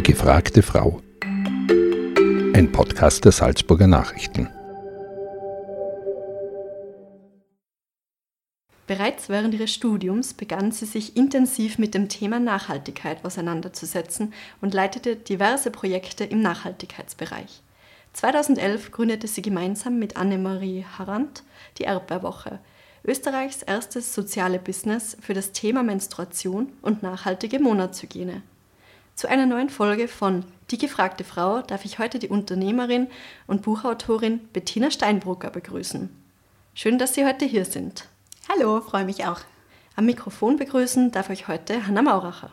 gefragte Frau. Ein Podcast der Salzburger Nachrichten. Bereits während ihres Studiums begann sie sich intensiv mit dem Thema Nachhaltigkeit auseinanderzusetzen und leitete diverse Projekte im Nachhaltigkeitsbereich. 2011 gründete sie gemeinsam mit Annemarie Harrant die Erdbeerwoche, Österreichs erstes soziale Business für das Thema Menstruation und nachhaltige Monatshygiene. Zu einer neuen Folge von Die gefragte Frau darf ich heute die Unternehmerin und Buchautorin Bettina Steinbrucker begrüßen. Schön, dass Sie heute hier sind. Hallo, freue mich auch. Am Mikrofon begrüßen darf ich heute Hanna Mauracher.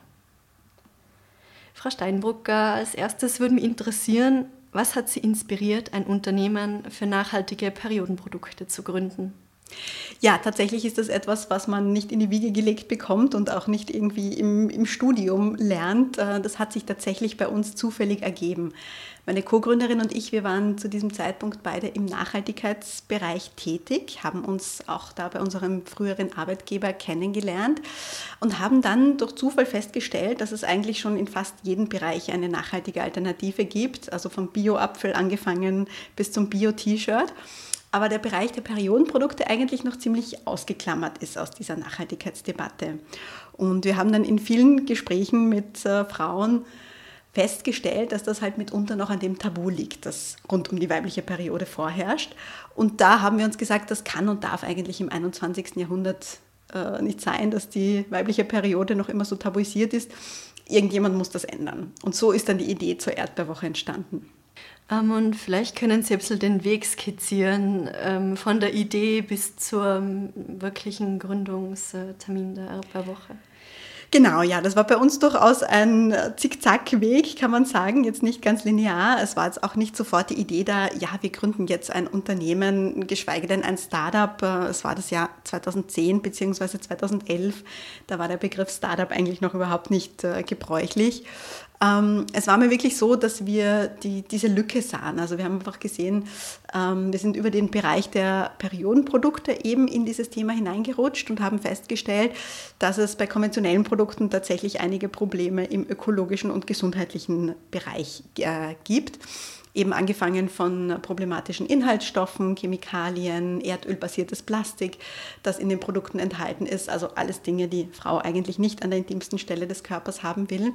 Frau Steinbrucker, als erstes würde mich interessieren, was hat Sie inspiriert, ein Unternehmen für nachhaltige Periodenprodukte zu gründen? Ja, tatsächlich ist das etwas, was man nicht in die Wiege gelegt bekommt und auch nicht irgendwie im Studium lernt. Das hat sich tatsächlich bei uns zufällig ergeben. Meine Co-Gründerin und ich, wir waren zu diesem Zeitpunkt beide im Nachhaltigkeitsbereich tätig, haben uns auch da bei unserem früheren Arbeitgeber kennengelernt und haben dann durch Zufall festgestellt, dass es eigentlich schon in fast jedem Bereich eine nachhaltige Alternative gibt, also vom Bio-Apfel angefangen bis zum Bio-T-Shirt. Aber der Bereich der Periodenprodukte eigentlich noch ziemlich ausgeklammert ist aus dieser Nachhaltigkeitsdebatte. Und wir haben dann in vielen Gesprächen mit Frauen festgestellt, dass das halt mitunter noch an dem Tabu liegt, das rund um die weibliche Periode vorherrscht. Und da haben wir uns gesagt, das kann und darf eigentlich im 21. Jahrhundert nicht sein, dass die weibliche Periode noch immer so tabuisiert ist. Irgendjemand muss das ändern. Und so ist dann die Idee zur Erdbeerwoche entstanden. Und vielleicht können Sie ein bisschen den Weg skizzieren, von der Idee bis zum wirklichen Gründungstermin der Erdbeerwoche. Genau, ja, das war bei uns durchaus ein Zickzack-Weg, kann man sagen, jetzt nicht ganz linear. Es war jetzt auch nicht sofort die Idee da, ja, wir gründen jetzt ein Unternehmen, geschweige denn ein Startup. Es war das Jahr 2010 bzw. 2011, da war der Begriff Startup eigentlich noch überhaupt nicht gebräuchlich. Es war mir wirklich so, dass wir diese Lücke sahen. Also wir haben einfach gesehen, wir sind über den Bereich der Periodenprodukte eben in dieses Thema hineingerutscht und haben festgestellt, dass es bei konventionellen Produkten tatsächlich einige Probleme im ökologischen und gesundheitlichen Bereich gibt. Eben angefangen von problematischen Inhaltsstoffen, Chemikalien, erdölbasiertes Plastik, das in den Produkten enthalten ist. Also alles Dinge, die Frau eigentlich nicht an der intimsten Stelle des Körpers haben will.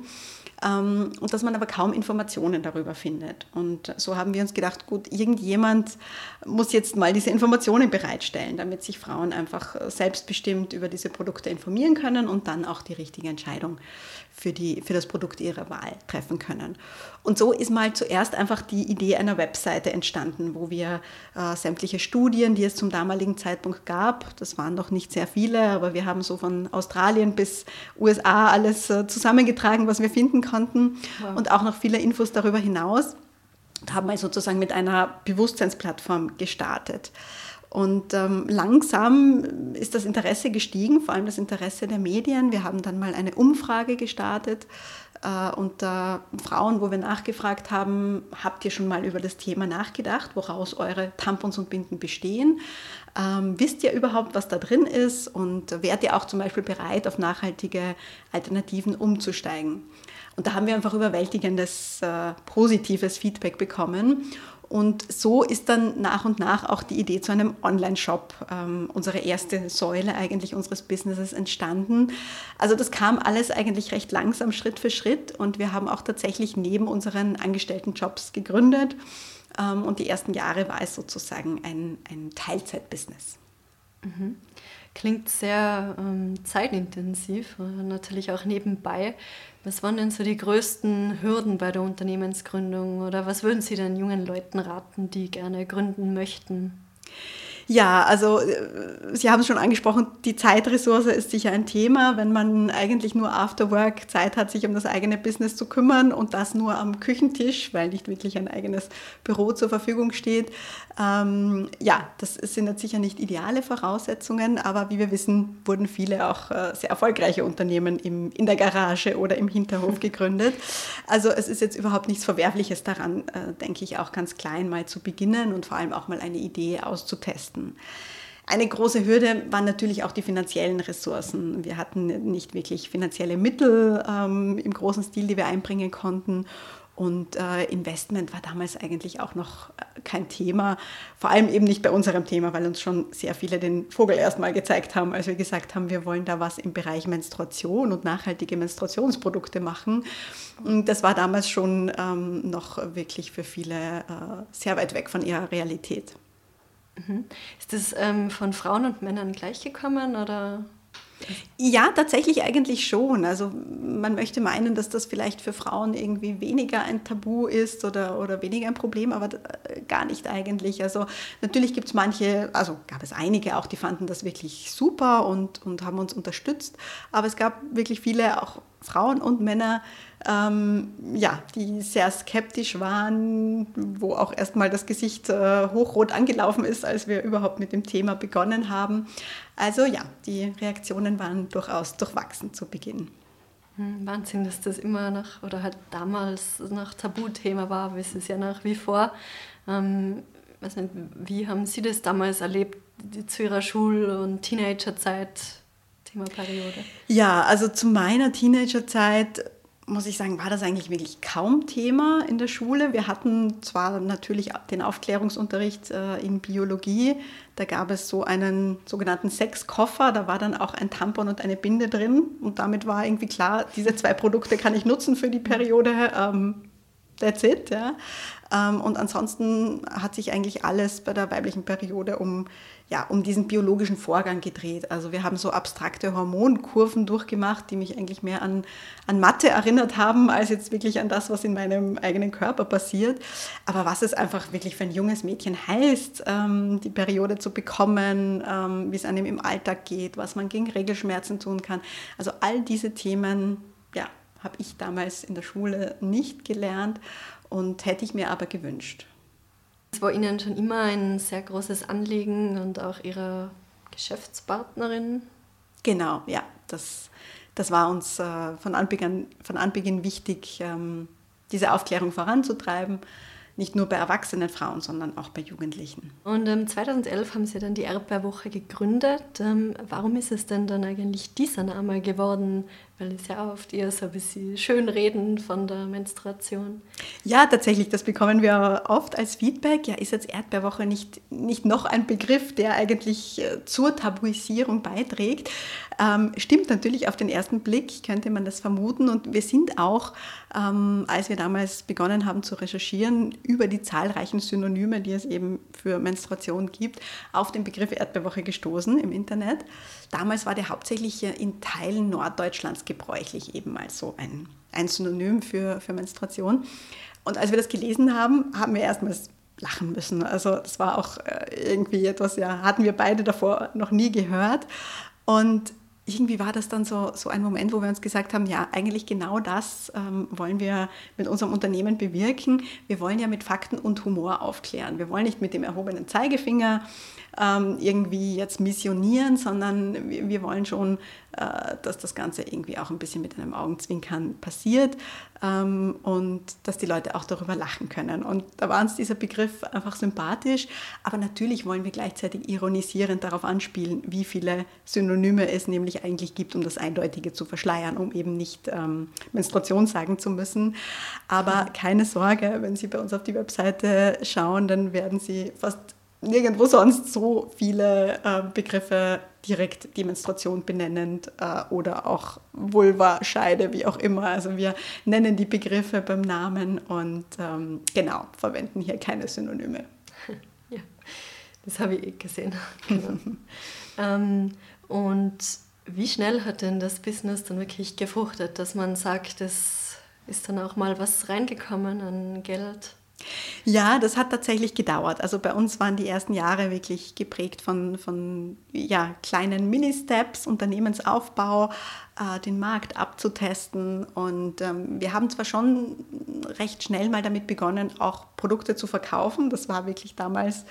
Und dass man aber kaum Informationen darüber findet. Und so haben wir uns gedacht, gut, irgendjemand muss jetzt mal diese Informationen bereitstellen, damit sich Frauen einfach selbstbestimmt über diese Produkte informieren können und dann auch die richtige Entscheidung für das Produkt ihrer Wahl treffen können. Und so ist mal zuerst einfach die Idee einer Webseite entstanden, wo wir sämtliche Studien, die es zum damaligen Zeitpunkt gab, das waren noch nicht sehr viele, aber wir haben so von Australien bis USA alles zusammengetragen, was wir finden konnten. Wow. Und auch noch viele Infos darüber hinaus. Und haben mal sozusagen mit einer Bewusstseinsplattform gestartet. Und langsam ist das Interesse gestiegen, vor allem das Interesse der Medien. Wir haben dann mal eine Umfrage gestartet unter Frauen, wo wir nachgefragt haben, habt ihr schon mal über das Thema nachgedacht, woraus eure Tampons und Binden bestehen? Wisst ihr überhaupt, was da drin ist? Und wärt ihr auch zum Beispiel bereit, auf nachhaltige Alternativen umzusteigen? Und da haben wir einfach überwältigendes positives Feedback bekommen. Und so ist dann nach und nach auch die Idee zu einem Online-Shop, unsere erste Säule eigentlich unseres Businesses entstanden. Also das kam alles eigentlich recht langsam, Schritt für Schritt. Und wir haben auch tatsächlich neben unseren Angestelltenjobs gegründet. Und die ersten Jahre war es sozusagen ein Teilzeit-Business. Mhm. Klingt sehr zeitintensiv, natürlich auch nebenbei. Was waren denn so die größten Hürden bei der Unternehmensgründung oder was würden Sie den jungen Leuten raten, die gerne gründen möchten? Ja, also Sie haben es schon angesprochen, die Zeitressource ist sicher ein Thema, wenn man eigentlich nur after work Zeit hat, sich um das eigene Business zu kümmern und das nur am Küchentisch, weil nicht wirklich ein eigenes Büro zur Verfügung steht. Ja, das sind jetzt sicher nicht ideale Voraussetzungen, aber wie wir wissen, wurden viele auch sehr erfolgreiche Unternehmen in der Garage oder im Hinterhof gegründet. Also es ist jetzt überhaupt nichts Verwerfliches daran, denke ich, auch ganz klein mal zu beginnen und vor allem auch mal eine Idee auszutesten. Eine große Hürde waren natürlich auch die finanziellen Ressourcen. Wir hatten nicht wirklich finanzielle Mittel im großen Stil, die wir einbringen konnten. Und Investment war damals eigentlich auch noch kein Thema, vor allem eben nicht bei unserem Thema, weil uns schon sehr viele den Vogel erstmal gezeigt haben, als wir gesagt haben, wir wollen da was im Bereich Menstruation und nachhaltige Menstruationsprodukte machen. Und das war damals schon noch wirklich für viele sehr weit weg von ihrer Realität. Ist das von Frauen und Männern gleich gekommen, oder? Ja, tatsächlich eigentlich schon. Also man möchte meinen, dass das vielleicht für Frauen irgendwie weniger ein Tabu ist oder weniger ein Problem, aber gar nicht eigentlich. Also natürlich gibt es manche, also gab es einige auch, die fanden das wirklich super und haben uns unterstützt. Aber es gab wirklich viele, auch Frauen und Männer, die sehr skeptisch waren, wo auch erstmal das Gesicht hochrot angelaufen ist, als wir überhaupt mit dem Thema begonnen haben. Also ja, die Reaktionen waren durchaus durchwachsen zu Beginn. Wahnsinn, dass das immer noch oder halt damals noch Tabuthema war, wie es ist ja nach wie vor. Weiß nicht, wie haben Sie das damals erlebt, zu Ihrer Schul- und Teenagerzeit, Thema Periode? Ja, also zu meiner Teenagerzeit muss ich sagen, war das eigentlich wirklich kaum Thema in der Schule. Wir hatten zwar natürlich den Aufklärungsunterricht in Biologie, da gab es so einen sogenannten Sexkoffer, da war dann auch ein Tampon und eine Binde drin und damit war irgendwie klar, diese 2 Produkte kann ich nutzen für die Periode, that's it. Ja. Und ansonsten hat sich eigentlich alles bei der weiblichen Periode um diesen biologischen Vorgang gedreht. Also wir haben so abstrakte Hormonkurven durchgemacht, die mich eigentlich mehr an Mathe erinnert haben, als jetzt wirklich an das, was in meinem eigenen Körper passiert. Aber was es einfach wirklich für ein junges Mädchen heißt, die Periode zu bekommen, wie es einem im Alltag geht, was man gegen Regelschmerzen tun kann. Also all diese Themen, habe ich damals in der Schule nicht gelernt und hätte ich mir aber gewünscht. Es war Ihnen schon immer ein sehr großes Anliegen und auch Ihre Geschäftspartnerin? Genau, ja, das war uns von Anbeginn wichtig, diese Aufklärung voranzutreiben. Nicht nur bei erwachsenen Frauen, sondern auch bei Jugendlichen. Und 2011 haben Sie dann die Erdbeerwoche gegründet. Warum ist es denn dann eigentlich dieser Name geworden? Weil es ja oft eher so ein bisschen schönreden von der Menstruation. Ja, tatsächlich, das bekommen wir oft als Feedback. Ja, ist jetzt Erdbeerwoche nicht noch ein Begriff, der eigentlich zur Tabuisierung beiträgt? Stimmt natürlich auf den ersten Blick, könnte man das vermuten. Und wir sind auch, als wir damals begonnen haben zu recherchieren, über die zahlreichen Synonyme, die es eben für Menstruation gibt, auf den Begriff Erdbeerwoche gestoßen im Internet. Damals war der hauptsächlich in Teilen Norddeutschlands gebräuchlich, eben als so ein Synonym für Menstruation. Und als wir das gelesen haben, haben wir erstmals lachen müssen. Also das war auch irgendwie etwas, hatten wir beide davor noch nie gehört. Und irgendwie war das dann so ein Moment, wo wir uns gesagt haben, ja, eigentlich genau das wollen wir mit unserem Unternehmen bewirken. Wir wollen ja mit Fakten und Humor aufklären. Wir wollen nicht mit dem erhobenen Zeigefinger irgendwie jetzt missionieren, sondern wir wollen schon, dass das Ganze irgendwie auch ein bisschen mit einem Augenzwinkern passiert und dass die Leute auch darüber lachen können. Und da war uns dieser Begriff einfach sympathisch, aber natürlich wollen wir gleichzeitig ironisierend darauf anspielen, wie viele Synonyme es nämlich eigentlich gibt, um das Eindeutige zu verschleiern, um eben nicht Menstruation sagen zu müssen. Aber keine Sorge, wenn Sie bei uns auf die Webseite schauen, dann werden Sie fast nirgendwo sonst so viele Begriffe direkt die Menstruation benennend oder auch Vulva, Scheide, wie auch immer. Also wir nennen die Begriffe beim Namen und verwenden hier keine Synonyme. Ja, das habe ich gesehen. Genau. Und wie schnell hat denn das Business dann wirklich gefruchtet, dass man sagt, es ist dann auch mal was reingekommen an Geld? Ja, das hat tatsächlich gedauert. Also bei uns waren die ersten Jahre wirklich geprägt von kleinen Mini-Steps, Unternehmensaufbau, den Markt abzutesten. Und wir haben zwar schon recht schnell mal damit begonnen, auch Produkte zu verkaufen. Das war wirklich damals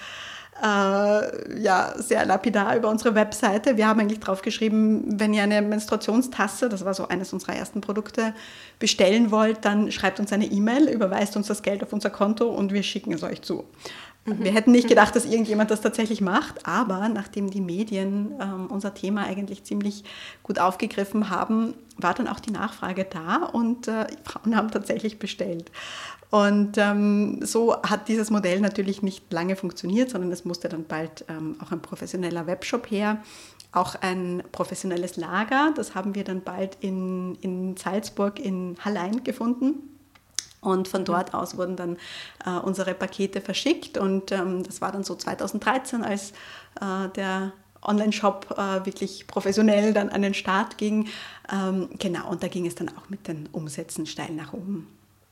sehr lapidar über unsere Webseite. Wir haben eigentlich drauf geschrieben, wenn ihr eine Menstruationstasse, das war so eines unserer ersten Produkte, bestellen wollt, dann schreibt uns eine E-Mail, überweist uns das Geld auf unser Konto und wir schicken es euch zu. Wir hätten nicht gedacht, dass irgendjemand das tatsächlich macht, aber nachdem die Medien unser Thema eigentlich ziemlich gut aufgegriffen haben, war dann auch die Nachfrage da und Frauen haben tatsächlich bestellt. Und so hat dieses Modell natürlich nicht lange funktioniert, sondern es musste dann bald auch ein professioneller Webshop her, auch ein professionelles Lager. Das haben wir dann bald in Salzburg in Hallein gefunden. Und von dort aus wurden dann unsere Pakete verschickt und das war dann so 2013, als der Online-Shop wirklich professionell dann an den Start ging. Genau, und da ging es dann auch mit den Umsätzen steil nach oben.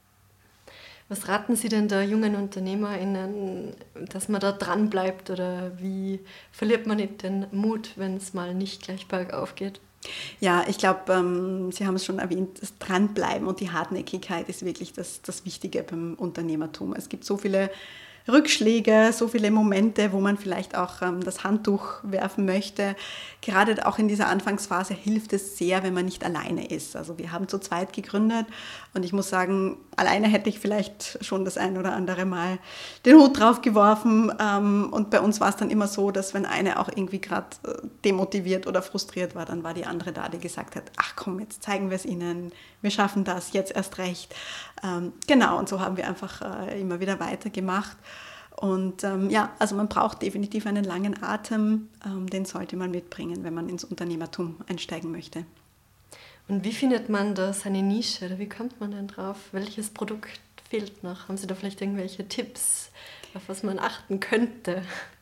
Was raten Sie denn der jungen UnternehmerInnen, dass man da dran bleibt oder wie verliert man nicht den Mut, wenn es mal nicht gleich bergauf geht? Ja, ich glaube, Sie haben es schon erwähnt, das Dranbleiben und die Hartnäckigkeit ist wirklich das Wichtige beim Unternehmertum. Es gibt so viele Rückschläge, so viele Momente, wo man vielleicht auch das Handtuch werfen möchte. Gerade auch in dieser Anfangsphase hilft es sehr, wenn man nicht alleine ist. Also wir haben zu zweit gegründet und ich muss sagen, alleine hätte ich vielleicht schon das ein oder andere Mal den Hut drauf geworfen. Und bei uns war es dann immer so, dass wenn eine auch irgendwie gerade demotiviert oder frustriert war, dann war die andere da, die gesagt hat, ach komm, jetzt zeigen wir es ihnen, wir schaffen das, jetzt erst recht. Genau, und so haben wir einfach immer wieder weitergemacht. Und also man braucht definitiv einen langen Atem, den sollte man mitbringen, wenn man ins Unternehmertum einsteigen möchte. Und wie findet man da seine Nische oder wie kommt man denn drauf? Welches Produkt fehlt noch? Haben Sie da vielleicht irgendwelche Tipps, auf was man achten könnte?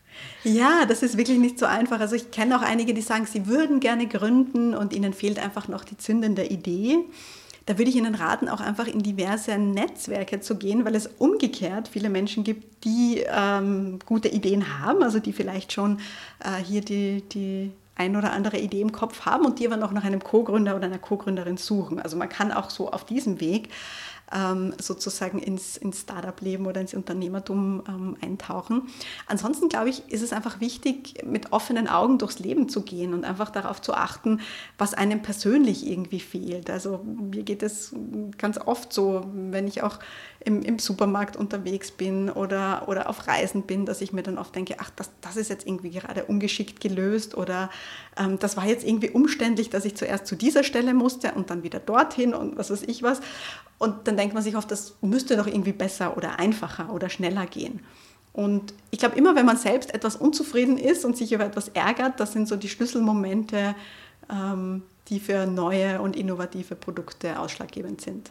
Ja, das ist wirklich nicht so einfach. Also ich kenne auch einige, die sagen, sie würden gerne gründen und ihnen fehlt einfach noch die zündende Idee. Da würde ich Ihnen raten, auch einfach in diverse Netzwerke zu gehen, weil es umgekehrt viele Menschen gibt, die gute Ideen haben, also die vielleicht schon hier die ein oder andere Idee im Kopf haben und die aber noch nach einem Co-Gründer oder einer Co-Gründerin suchen. Also man kann auch so auf diesem Weg sozusagen ins Startup-Leben oder ins Unternehmertum eintauchen. Ansonsten, glaube ich, ist es einfach wichtig, mit offenen Augen durchs Leben zu gehen und einfach darauf zu achten, was einem persönlich irgendwie fehlt. Also mir geht es ganz oft so, wenn ich auch im Supermarkt unterwegs bin oder auf Reisen bin, dass ich mir dann oft denke, ach, das ist jetzt irgendwie gerade ungeschickt gelöst oder das war jetzt irgendwie umständlich, dass ich zuerst zu dieser Stelle musste und dann wieder dorthin und was weiß ich was. Und dann denkt man sich oft, das müsste doch irgendwie besser oder einfacher oder schneller gehen. Und ich glaube, immer wenn man selbst etwas unzufrieden ist und sich über etwas ärgert, das sind so die Schlüsselmomente, die für neue und innovative Produkte ausschlaggebend sind.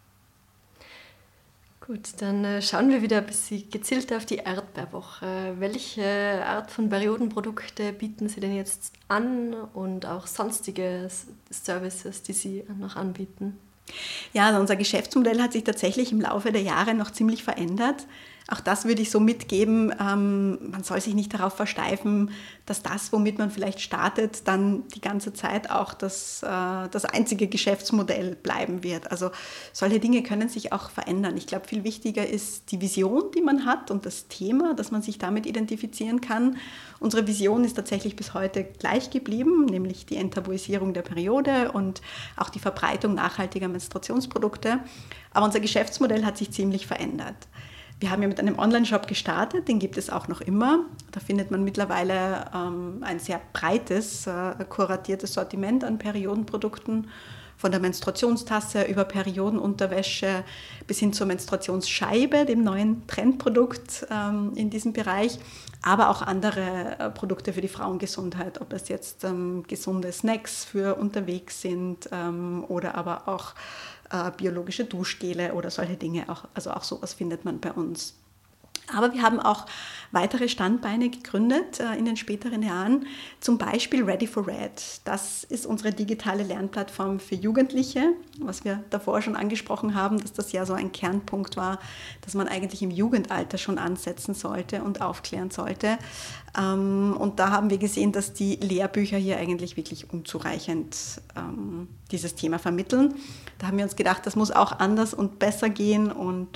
Gut, dann schauen wir wieder ein bisschen gezielt auf die Erdbeerwoche. Welche Art von Periodenprodukte bieten Sie denn jetzt an und auch sonstige Services, die Sie noch anbieten? Ja, also unser Geschäftsmodell hat sich tatsächlich im Laufe der Jahre noch ziemlich verändert. Auch das würde ich so mitgeben, man soll sich nicht darauf versteifen, dass das, womit man vielleicht startet, dann die ganze Zeit auch das einzige Geschäftsmodell bleiben wird. Also solche Dinge können sich auch verändern. Ich glaube, viel wichtiger ist die Vision, die man hat und das Thema, dass man sich damit identifizieren kann. Unsere Vision ist tatsächlich bis heute gleich geblieben, nämlich die Enttabuisierung der Periode und auch die Verbreitung nachhaltiger Menstruationsprodukte. Aber unser Geschäftsmodell hat sich ziemlich verändert. Wir haben ja mit einem Online-Shop gestartet, den gibt es auch noch immer. Da findet man mittlerweile ein sehr breites, kuratiertes Sortiment an Periodenprodukten, von der Menstruationstasse über Periodenunterwäsche bis hin zur Menstruationsscheibe, dem neuen Trendprodukt in diesem Bereich, aber auch andere Produkte für die Frauengesundheit, ob das jetzt gesunde Snacks für unterwegs sind oder aber auch biologische Duschgele oder solche Dinge. Also auch sowas findet man bei uns. Aber wir haben auch weitere Standbeine gegründet in den späteren Jahren, zum Beispiel Ready for Red. Das ist unsere digitale Lernplattform für Jugendliche, was wir davor schon angesprochen haben, dass das ja so ein Kernpunkt war, dass man eigentlich im Jugendalter schon ansetzen sollte und aufklären sollte. Und da haben wir gesehen, dass die Lehrbücher hier eigentlich wirklich unzureichend dieses Thema vermitteln. Da haben wir uns gedacht, das muss auch anders und besser gehen und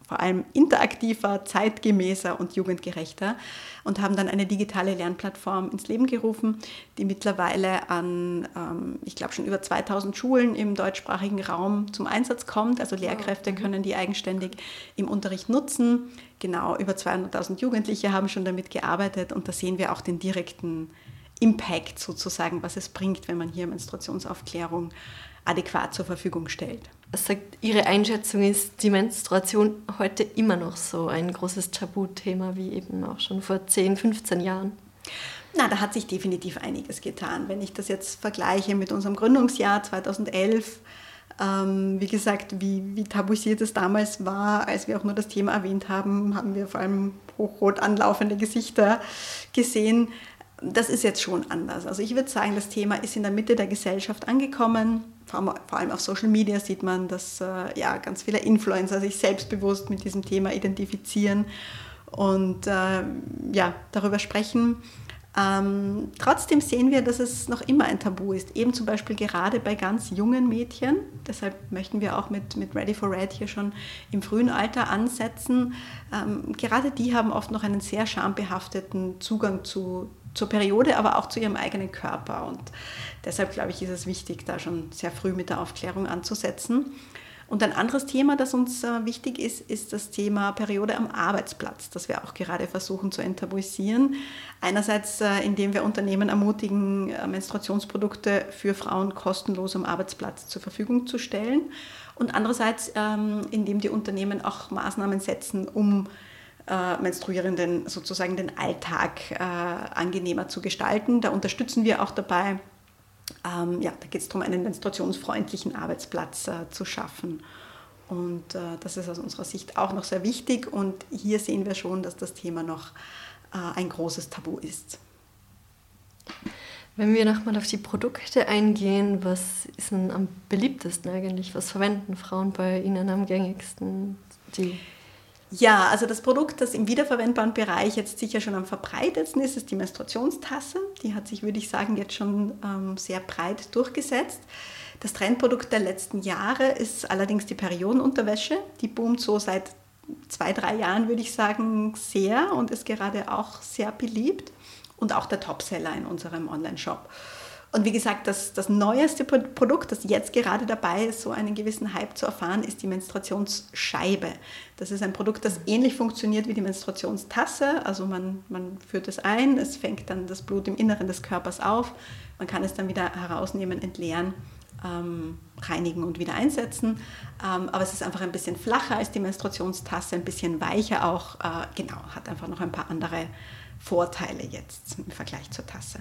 vor allem interaktiver, zeitgemäßer und jugendgerechter und haben dann eine digitale Lernplattform ins Leben gerufen, die mittlerweile an, ich glaube, schon über 2000 Schulen im deutschsprachigen Raum zum Einsatz kommt. Also Lehrkräfte können die eigenständig im Unterricht nutzen. Genau, über 200.000 Jugendliche haben schon damit gearbeitet und da sehen wir auch den direkten Impact sozusagen, was es bringt, wenn man hier Menstruationsaufklärung adäquat zur Verfügung stellt. Was sagt Ihre Einschätzung, ist die Menstruation heute immer noch so ein großes Tabuthema wie eben auch schon vor 10, 15 Jahren? Na, da hat sich definitiv einiges getan. Wenn ich das jetzt vergleiche mit unserem Gründungsjahr 2011, wie gesagt, wie tabuisiert es damals war, als wir auch nur das Thema erwähnt haben, haben wir vor allem hochrot anlaufende Gesichter gesehen. Das ist jetzt schon anders. Also ich würde sagen, das Thema ist in der Mitte der Gesellschaft angekommen. Vor allem auf Social Media sieht man, dass ganz viele Influencer sich selbstbewusst mit diesem Thema identifizieren und darüber sprechen. Trotzdem sehen wir, dass es noch immer ein Tabu ist, eben zum Beispiel gerade bei ganz jungen Mädchen. Deshalb möchten wir auch mit Ready for Red hier schon im frühen Alter ansetzen. Gerade die haben oft noch einen sehr schambehafteten Zugang zur Periode, aber auch zu ihrem eigenen Körper. Und deshalb, glaube ich, ist es wichtig, da schon sehr früh mit der Aufklärung anzusetzen. Und ein anderes Thema, das uns wichtig ist, ist das Thema Periode am Arbeitsplatz, das wir auch gerade versuchen zu enttabuisieren. Einerseits, indem wir Unternehmen ermutigen, Menstruationsprodukte für Frauen kostenlos am Arbeitsplatz zur Verfügung zu stellen. Und andererseits, indem die Unternehmen auch Maßnahmen setzen, um Menstruierenden sozusagen den Alltag angenehmer zu gestalten. Da unterstützen wir auch dabei. Da geht es darum, einen menstruationsfreundlichen Arbeitsplatz zu schaffen. Und das ist aus unserer Sicht auch noch sehr wichtig. Und hier sehen wir schon, dass das Thema noch ein großes Tabu ist. Wenn wir nochmal auf die Produkte eingehen, was ist denn am beliebtesten eigentlich? Was verwenden Frauen bei Ihnen am gängigsten? Ja, also das Produkt, das im wiederverwendbaren Bereich jetzt sicher schon am verbreitetsten ist, ist die Menstruationstasse. Die hat sich, würde ich sagen, jetzt schon sehr breit durchgesetzt. Das Trendprodukt der letzten Jahre ist allerdings die Periodenunterwäsche. Die boomt so seit 2-3 Jahren, würde ich sagen, sehr und ist gerade auch sehr beliebt. Und auch der Topseller in unserem Online-Shop. Und wie gesagt, das neueste Produkt, das jetzt gerade dabei ist, so einen gewissen Hype zu erfahren, ist die Menstruationsscheibe. Das ist ein Produkt, das ähnlich funktioniert wie die Menstruationstasse. Also man führt es ein, es fängt dann das Blut im Inneren des Körpers auf. Man kann es dann wieder herausnehmen, entleeren, reinigen und wieder einsetzen. Aber es ist einfach ein bisschen flacher als die Menstruationstasse, ein bisschen weicher auch. Hat einfach noch ein paar andere Vorteile jetzt im Vergleich zur Tasse.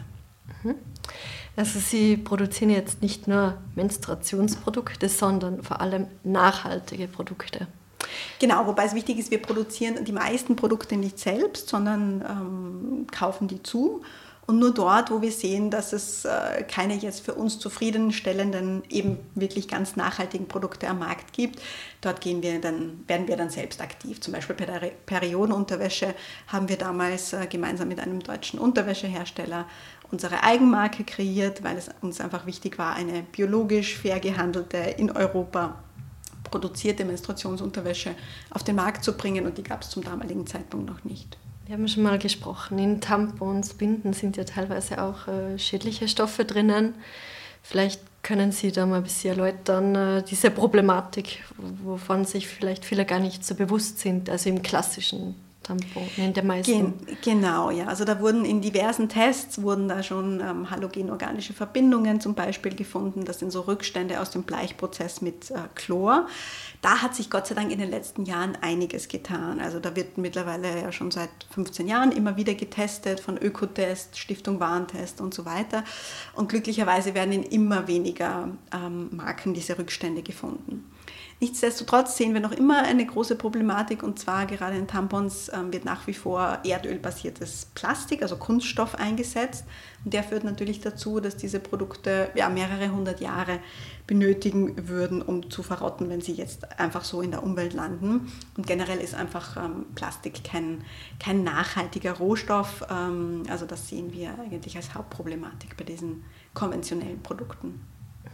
Also Sie produzieren jetzt nicht nur Menstruationsprodukte, sondern vor allem nachhaltige Produkte. Genau, wobei es wichtig ist, wir produzieren die meisten Produkte nicht selbst, sondern kaufen die zu. Und nur dort, wo wir sehen, dass es keine jetzt für uns zufriedenstellenden, eben wirklich ganz nachhaltigen Produkte am Markt gibt, dort werden wir dann selbst aktiv. Zum Beispiel bei der Periodenunterwäsche haben wir damals gemeinsam mit einem deutschen Unterwäschehersteller unsere Eigenmarke kreiert, weil es uns einfach wichtig war, eine biologisch fair gehandelte, in Europa produzierte Menstruationsunterwäsche auf den Markt zu bringen, und die gab es zum damaligen Zeitpunkt noch nicht. Wir haben schon mal gesprochen, in Tampons, Binden sind ja teilweise auch schädliche Stoffe drinnen. Vielleicht können Sie da mal ein bisschen erläutern, diese Problematik, wovon sich vielleicht viele gar nicht so bewusst sind, also im klassischen Tampon, in der meisten. Genau, ja. Also da wurden in diversen Tests da schon halogenorganische Verbindungen zum Beispiel gefunden. Das sind so Rückstände aus dem Bleichprozess mit Chlor. Da hat sich Gott sei Dank in den letzten Jahren einiges getan. Also da wird mittlerweile ja schon seit 15 Jahren immer wieder getestet, von Ökotest, Stiftung Warentest und so weiter. Und glücklicherweise werden in immer weniger Marken diese Rückstände gefunden. Nichtsdestotrotz sehen wir noch immer eine große Problematik, und zwar gerade in Tampons wird nach wie vor erdölbasiertes Plastik, also Kunststoff, eingesetzt. Und der führt natürlich dazu, dass diese Produkte mehrere 100 Jahre benötigen würden, um zu verrotten, wenn sie jetzt einfach so in der Umwelt landen. Und generell ist einfach Plastik kein nachhaltiger Rohstoff. Also das sehen wir eigentlich als Hauptproblematik bei diesen konventionellen Produkten.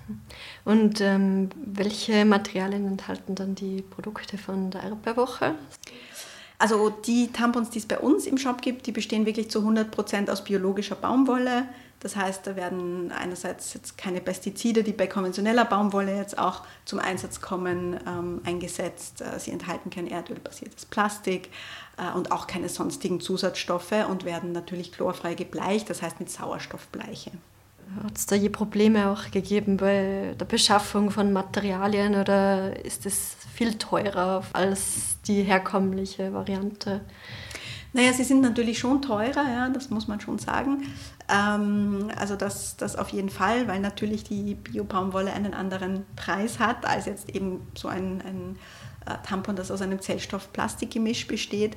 Und welche Materialien enthalten dann die Produkte von der Erdbeerwoche? Also die Tampons, die es bei uns im Shop gibt, die bestehen wirklich zu 100% aus biologischer Baumwolle. Das heißt, da werden einerseits jetzt keine Pestizide, die bei konventioneller Baumwolle jetzt auch zum Einsatz kommen, eingesetzt. Sie enthalten kein erdölbasiertes Plastik und auch keine sonstigen Zusatzstoffe und werden natürlich chlorfrei gebleicht, das heißt mit Sauerstoffbleiche. Hat es da je Probleme auch gegeben bei der Beschaffung von Materialien oder ist es viel teurer als die herkömmliche Variante? Naja, sie sind natürlich schon teurer, ja, das muss man schon sagen. Also das auf jeden Fall, weil natürlich die Bio-Baumwolle einen anderen Preis hat, als jetzt eben so ein Tampon, das aus einem Zellstoff-Plastik-Gemisch besteht.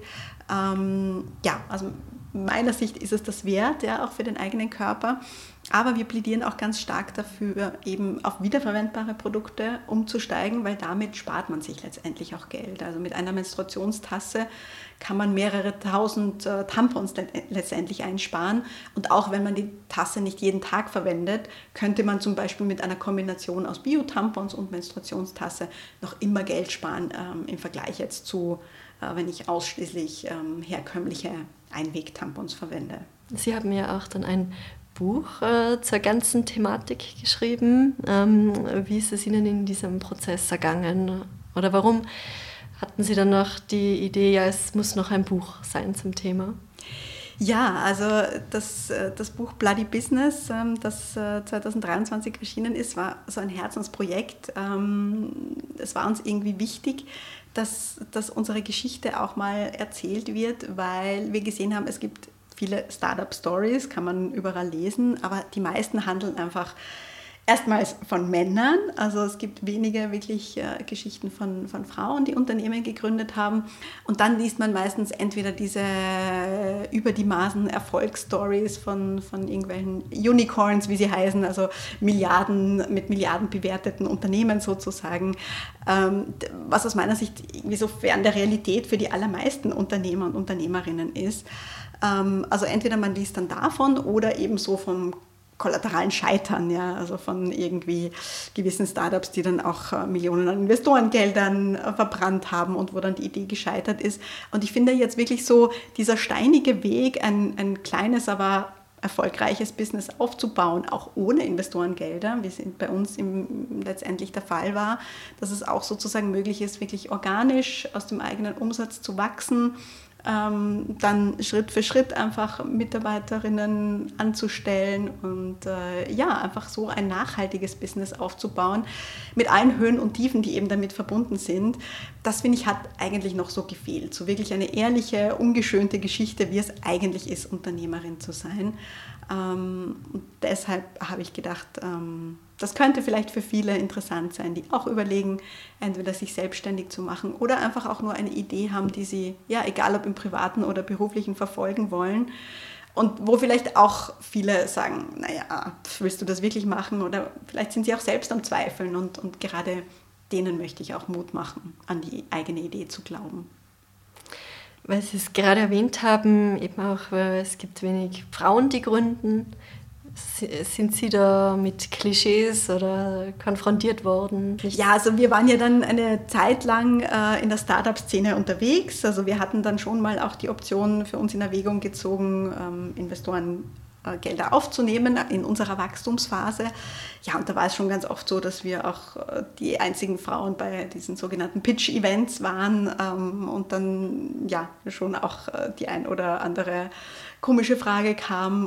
Ja, also meiner Sicht ist es das wert, ja, auch für den eigenen Körper. Aber wir plädieren auch ganz stark dafür, eben auf wiederverwendbare Produkte umzusteigen, weil damit spart man sich letztendlich auch Geld. Also mit einer Menstruationstasse kann man mehrere tausend Tampons letztendlich einsparen. Und auch wenn man die Tasse nicht jeden Tag verwendet, könnte man zum Beispiel mit einer Kombination aus Bio-Tampons und Menstruationstasse noch immer Geld sparen im Vergleich jetzt zu, wenn ich ausschließlich herkömmliche Einwegtampons verwende. Sie haben ja auch dann ein Buch zur ganzen Thematik geschrieben. Wie ist es Ihnen in diesem Prozess ergangen? Oder warum hatten Sie dann noch die Idee, ja, es muss noch ein Buch sein zum Thema? Ja, also das Buch Bloody Business, das 2023 erschienen ist, war so ein Herzensprojekt. Es war uns irgendwie wichtig, dass unsere Geschichte auch mal erzählt wird, weil wir gesehen haben, es gibt viele Startup-Stories, kann man überall lesen, aber die meisten handeln einfach erstmals von Männern. Also es gibt wenige wirklich Geschichten von Frauen, die Unternehmen gegründet haben. Und dann liest man meistens entweder diese über die Maßen Erfolgsstories von irgendwelchen Unicorns, wie sie heißen, also mit Milliarden bewerteten Unternehmen sozusagen, was aus meiner Sicht irgendwie so fern der Realität für die allermeisten Unternehmer und Unternehmerinnen ist. Also entweder man liest dann davon oder eben so vom kollateralen Scheitern, ja, also von irgendwie gewissen Startups, die dann auch Millionen an Investorengeldern verbrannt haben und wo dann die Idee gescheitert ist. Und ich finde jetzt wirklich so dieser steinige Weg, ein kleines, aber erfolgreiches Business aufzubauen, auch ohne Investorengelder, wie es bei uns letztendlich der Fall war, dass es auch sozusagen möglich ist, wirklich organisch aus dem eigenen Umsatz zu wachsen, dann Schritt für Schritt einfach Mitarbeiterinnen anzustellen und einfach so ein nachhaltiges Business aufzubauen mit allen Höhen und Tiefen, die eben damit verbunden sind. Das, finde ich, hat eigentlich noch so gefehlt. So wirklich eine ehrliche, ungeschönte Geschichte, wie es eigentlich ist, Unternehmerin zu sein. Und deshalb habe ich gedacht, das könnte vielleicht für viele interessant sein, die auch überlegen, entweder sich selbstständig zu machen oder einfach auch nur eine Idee haben, die sie, ja, egal ob im Privaten oder beruflichen, verfolgen wollen. Und wo vielleicht auch viele sagen, naja, willst du das wirklich machen? Oder vielleicht sind sie auch selbst am Zweifeln und gerade denen möchte ich auch Mut machen, an die eigene Idee zu glauben. Weil Sie es gerade erwähnt haben, eben auch, es gibt wenig Frauen, die gründen. Sind Sie da mit Klischees oder konfrontiert worden? Ja, also wir waren ja dann eine Zeit lang in der Startup-Szene unterwegs. Also wir hatten dann schon mal auch die Option für uns in Erwägung gezogen, Investorengelder aufzunehmen in unserer Wachstumsphase. Ja, und da war es schon ganz oft so, dass wir auch die einzigen Frauen bei diesen sogenannten Pitch-Events waren und dann ja schon auch die ein oder andere komische Frage kam,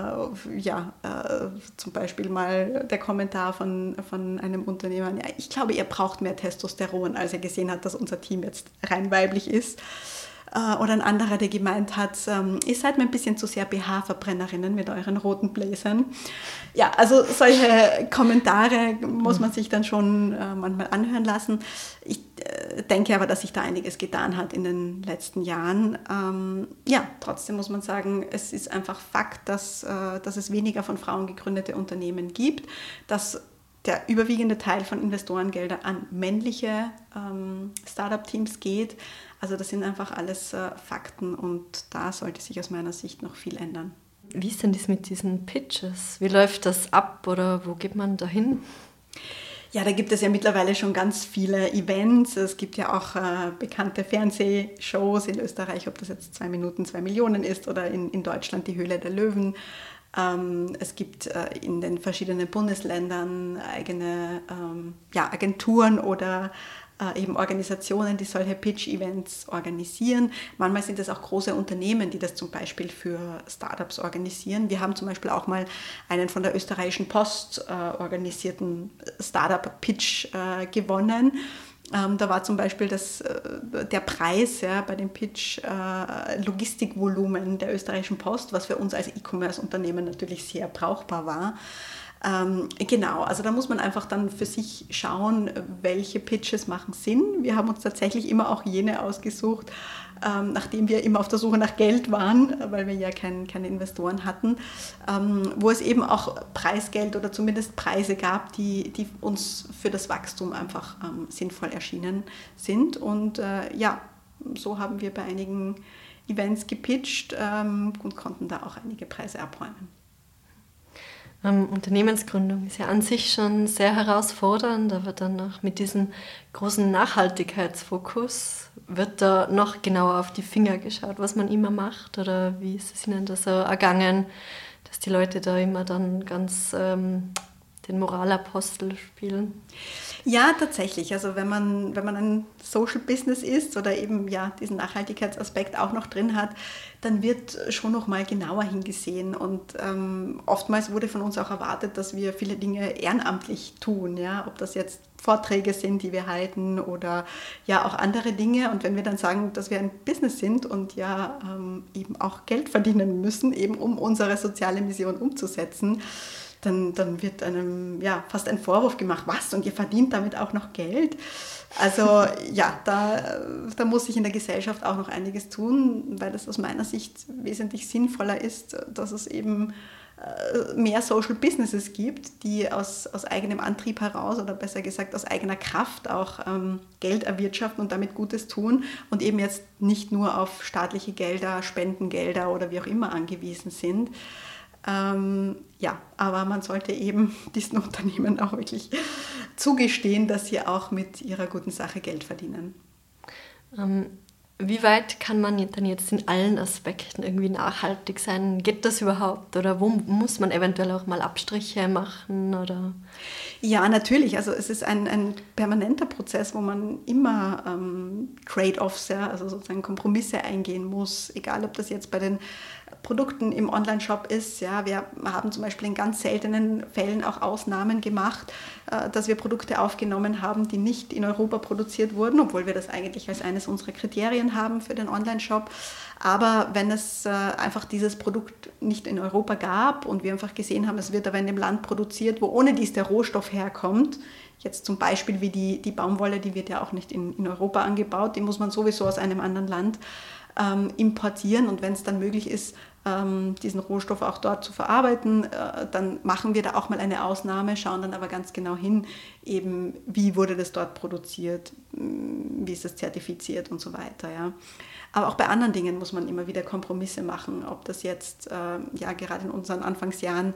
zum Beispiel mal der Kommentar von einem Unternehmer, ja, ich glaube, ihr braucht mehr Testosteron, als er gesehen hat, dass unser Team jetzt rein weiblich ist. Oder ein anderer, der gemeint hat, ihr seid mir ein bisschen zu sehr BH-Verbrennerinnen mit euren roten Bläsern. Ja, also solche Kommentare muss man sich dann schon manchmal anhören lassen. Ich denke aber, dass sich da einiges getan hat in den letzten Jahren. Trotzdem muss man sagen, es ist einfach Fakt, dass es weniger von Frauen gegründete Unternehmen gibt, dass der überwiegende Teil von Investorengeldern an männliche Startup-Teams geht. Also das sind einfach alles Fakten und da sollte sich aus meiner Sicht noch viel ändern. Wie ist denn das mit diesen Pitches? Wie läuft das ab oder wo geht man da hin? Ja, da gibt es ja mittlerweile schon ganz viele Events. Es gibt ja auch bekannte Fernsehshows in Österreich, ob das jetzt 2 Minuten 2 Millionen ist oder in Deutschland die Höhle der Löwen. Es gibt in den verschiedenen Bundesländern eigene Agenturen oder eben Organisationen, die solche Pitch-Events organisieren. Manchmal sind es auch große Unternehmen, die das zum Beispiel für Startups organisieren. Wir haben zum Beispiel auch mal einen von der österreichischen Post organisierten Startup-Pitch gewonnen. Da war zum Beispiel der Preis bei dem Pitch Logistikvolumen der österreichischen Post, was für uns als E-Commerce-Unternehmen natürlich sehr brauchbar war. Genau, also da muss man einfach dann für sich schauen, welche Pitches machen Sinn. Wir haben uns tatsächlich immer auch jene ausgesucht, nachdem wir immer auf der Suche nach Geld waren, weil wir ja keine Investoren hatten, wo es eben auch Preisgeld oder zumindest Preise gab, die uns für das Wachstum einfach sinnvoll erschienen sind. Und so haben wir bei einigen Events gepitcht und konnten da auch einige Preise abräumen. Unternehmensgründung ist ja an sich schon sehr herausfordernd, aber dann auch mit diesem großen Nachhaltigkeitsfokus wird da noch genauer auf die Finger geschaut, was man immer macht, oder wie ist es Ihnen da so ergangen, dass die Leute da immer dann ganz den Moralapostel spielen? Ja, tatsächlich. Also wenn man ein Social Business ist oder eben diesen Nachhaltigkeitsaspekt auch noch drin hat, dann wird schon noch mal genauer hingesehen. Und oftmals wurde von uns auch erwartet, dass wir viele Dinge ehrenamtlich tun. Ja? Ob das jetzt Vorträge sind, die wir halten, oder auch andere Dinge. Und wenn wir dann sagen, dass wir ein Business sind und eben auch Geld verdienen müssen, eben um unsere soziale Mission umzusetzen, dann wird einem fast ein Vorwurf gemacht, was? Und ihr verdient damit auch noch Geld? Also da muss sich in der Gesellschaft auch noch einiges tun, weil es aus meiner Sicht wesentlich sinnvoller ist, dass es eben mehr Social Businesses gibt, die aus eigenem Antrieb heraus oder besser gesagt aus eigener Kraft auch Geld erwirtschaften und damit Gutes tun und eben jetzt nicht nur auf staatliche Gelder, Spendengelder oder wie auch immer angewiesen sind. Aber man sollte eben diesen Unternehmen auch wirklich zugestehen, dass sie auch mit ihrer guten Sache Geld verdienen. Wie weit kann man dann jetzt in allen Aspekten irgendwie nachhaltig sein? Geht das überhaupt? Oder wo muss man eventuell auch mal Abstriche machen? Oder? Ja, natürlich. Also es ist ein permanenter Prozess, wo man immer Trade-offs, also sozusagen Kompromisse eingehen muss. Egal, ob das jetzt bei den Produkten im Online-Shop ist. Ja, wir haben zum Beispiel in ganz seltenen Fällen auch Ausnahmen gemacht, dass wir Produkte aufgenommen haben, die nicht in Europa produziert wurden, obwohl wir das eigentlich als eines unserer Kriterien haben für den Online-Shop. Aber wenn es einfach dieses Produkt nicht in Europa gab und wir einfach gesehen haben, es wird aber in dem Land produziert, wo ohne dies der Rohstoff herkommt, jetzt zum Beispiel wie die Baumwolle, die wird ja auch nicht in Europa angebaut, die muss man sowieso aus einem anderen Land importieren, und wenn es dann möglich ist, diesen Rohstoff auch dort zu verarbeiten, dann machen wir da auch mal eine Ausnahme, schauen dann aber ganz genau hin, eben wie wurde das dort produziert, wie ist das zertifiziert und so weiter. Ja. Aber auch bei anderen Dingen muss man immer wieder Kompromisse machen, ob das jetzt gerade in unseren Anfangsjahren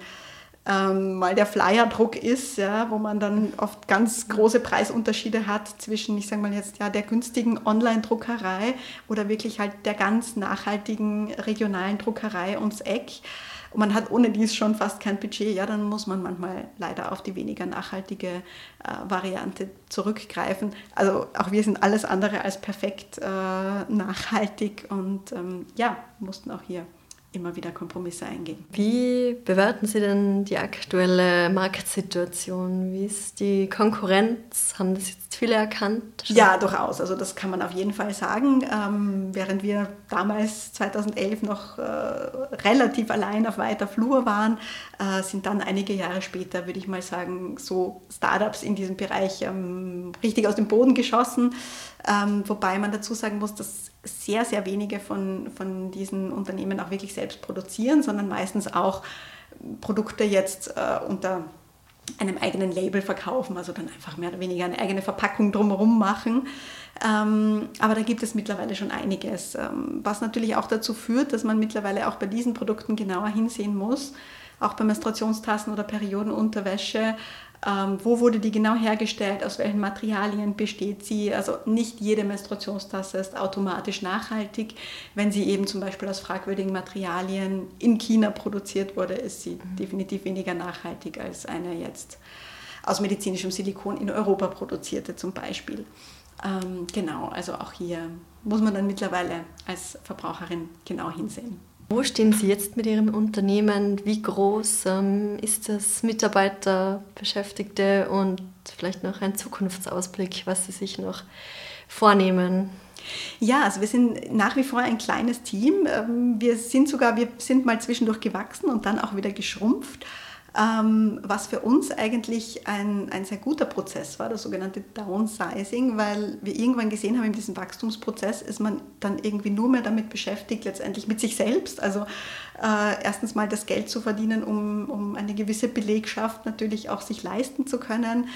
mal der Flyerdruck ist, wo man dann oft ganz große Preisunterschiede hat zwischen, ich sage mal jetzt, der günstigen Online-Druckerei oder wirklich halt der ganz nachhaltigen regionalen Druckerei ums Eck. Und man hat ohne dies schon fast kein Budget, dann muss man manchmal leider auf die weniger nachhaltige Variante zurückgreifen. Also auch wir sind alles andere als perfekt nachhaltig und mussten auch hier immer wieder Kompromisse eingehen. Wie bewerten Sie denn die aktuelle Marktsituation? Wie ist die Konkurrenz? Haben das jetzt viele erkannt? Ja, durchaus. Also das kann man auf jeden Fall sagen. Während wir damals 2011 noch relativ allein auf weiter Flur waren, sind dann einige Jahre später, würde ich mal sagen, so Startups in diesem Bereich richtig aus dem Boden geschossen. Wobei man dazu sagen muss, dass sehr, sehr wenige von diesen Unternehmen auch wirklich selbst produzieren, sondern meistens auch Produkte jetzt unter einem eigenen Label verkaufen, also dann einfach mehr oder weniger eine eigene Verpackung drumherum machen. Aber da gibt es mittlerweile schon einiges, was natürlich auch dazu führt, dass man mittlerweile auch bei diesen Produkten genauer hinsehen muss. Auch bei Menstruationstassen oder Periodenunterwäsche Wo wurde die genau hergestellt? Aus welchen Materialien besteht sie? Also nicht jede Menstruationstasse ist automatisch nachhaltig. Wenn sie eben zum Beispiel aus fragwürdigen Materialien in China produziert wurde, ist sie definitiv weniger nachhaltig als eine jetzt aus medizinischem Silikon in Europa produzierte zum Beispiel. Genau, also auch hier muss man dann mittlerweile als Verbraucherin genau hinsehen. Wo stehen Sie jetzt mit Ihrem Unternehmen? Wie groß ist das? Mitarbeiter, Beschäftigte und vielleicht noch ein Zukunftsausblick, was Sie sich noch vornehmen? Ja, also wir sind nach wie vor ein kleines Team. Wir sind mal zwischendurch gewachsen und dann auch wieder geschrumpft. Was für uns eigentlich ein sehr guter Prozess war, das sogenannte Downsizing, weil wir irgendwann gesehen haben, in diesem Wachstumsprozess ist man dann irgendwie nur mehr damit beschäftigt, letztendlich mit sich selbst. Also erstens mal das Geld zu verdienen, um eine gewisse Belegschaft natürlich auch sich leisten zu können,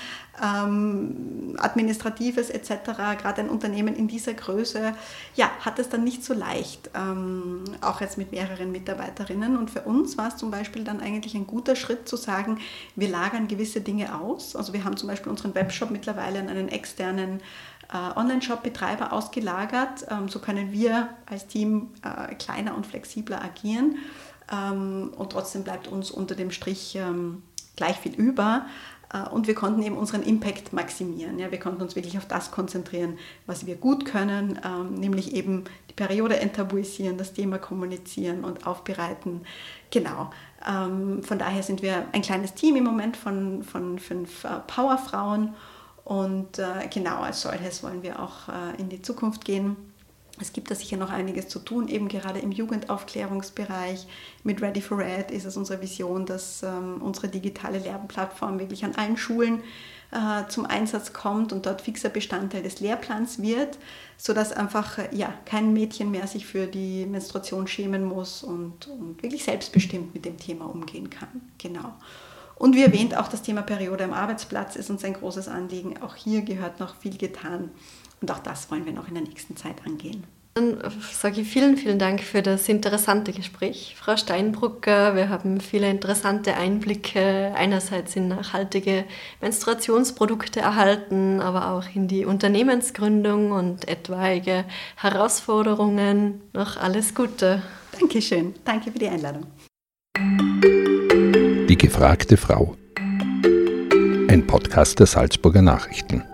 Administratives etc. Gerade ein Unternehmen in dieser Größe, ja, hat es dann nicht so leicht, auch jetzt mit mehreren Mitarbeiterinnen. Und für uns war es zum Beispiel dann eigentlich ein guter Schritt zu sagen, wir lagern gewisse Dinge aus. Also wir haben zum Beispiel unseren Webshop mittlerweile an einen externen Online-Shop-Betreiber ausgelagert. So können wir als Team kleiner und flexibler agieren. Und trotzdem bleibt uns unter dem Strich gleich viel über. Und wir konnten eben unseren Impact maximieren. Ja, wir konnten uns wirklich auf das konzentrieren, was wir gut können, nämlich eben die Periode enttabuisieren, das Thema kommunizieren und aufbereiten. Genau. Von daher sind wir ein kleines Team im Moment von 5 Powerfrauen. Und genau als solches wollen wir auch in die Zukunft gehen. Es gibt da sicher noch einiges zu tun, eben gerade im Jugendaufklärungsbereich. Mit Ready for Ed ist es unsere Vision, dass unsere digitale Lernplattform wirklich an allen Schulen zum Einsatz kommt und dort fixer Bestandteil des Lehrplans wird, sodass einfach kein Mädchen mehr sich für die Menstruation schämen muss und wirklich selbstbestimmt mit dem Thema umgehen kann. Genau. Und wie erwähnt, auch das Thema Periode am Arbeitsplatz ist uns ein großes Anliegen. Auch hier gehört noch viel getan. Und auch das wollen wir noch in der nächsten Zeit angehen. Dann sage ich vielen, vielen Dank für das interessante Gespräch, Frau Steinbrucker. Wir haben viele interessante Einblicke einerseits in nachhaltige Menstruationsprodukte erhalten, aber auch in die Unternehmensgründung und etwaige Herausforderungen. Noch alles Gute. Dankeschön. Danke für die Einladung. Die gefragte Frau. Ein Podcast der Salzburger Nachrichten.